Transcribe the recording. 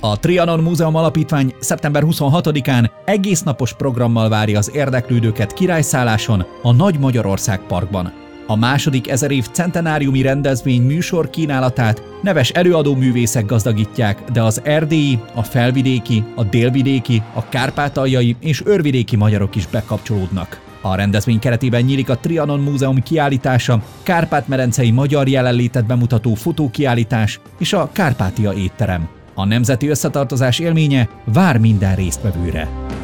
A Trianon Múzeum Alapítvány szeptember 26-án egésznapos programmal várja az érdeklődőket királyszálláson, a Nagy Magyarország Parkban. A második 1000 év centenáriumi rendezvény műsor kínálatát neves előadó művészek gazdagítják, de az erdélyi, a felvidéki, a délvidéki, a kárpátaljai és őrvidéki magyarok is bekapcsolódnak. A rendezvény keretében nyílik a Trianon Múzeum kiállítása, kárpát-medencei magyar jelenlétet bemutató fotókiállítás és a Kárpátia étterem. A nemzeti összetartozás élménye vár minden résztvevőre.